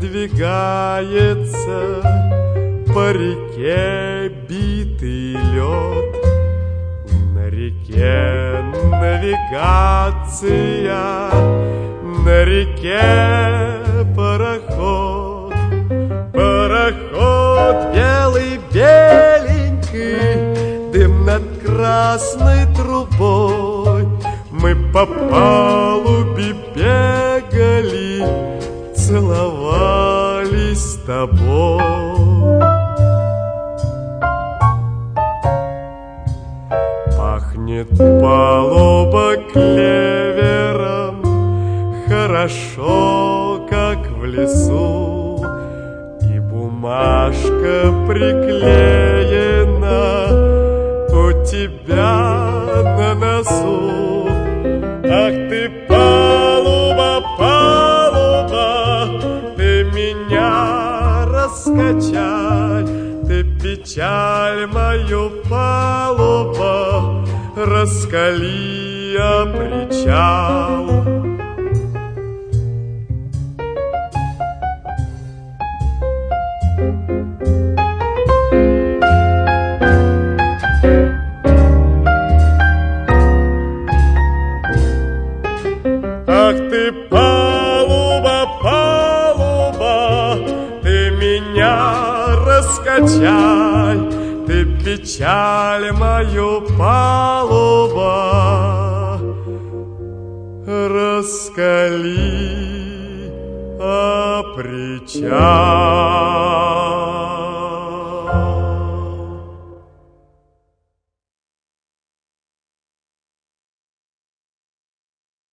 надвигается по реке битый лед. На реке навигация, на реке пароход. Пароход белый-беленький, дым над красной трубой. Мы по палубе бегали, целовались с тобой. Пахнет палуба клевером, хорошо, как в лесу, и бумажка приклеена у тебя на носу. Ах ты, палуба, палуба, ты меня раскачай, ты печаль мою, палуба, раскали о причал. Ах ты, палуба, палуба, ты меня раскачай, ты печаль мою, палуба, раскали о причал.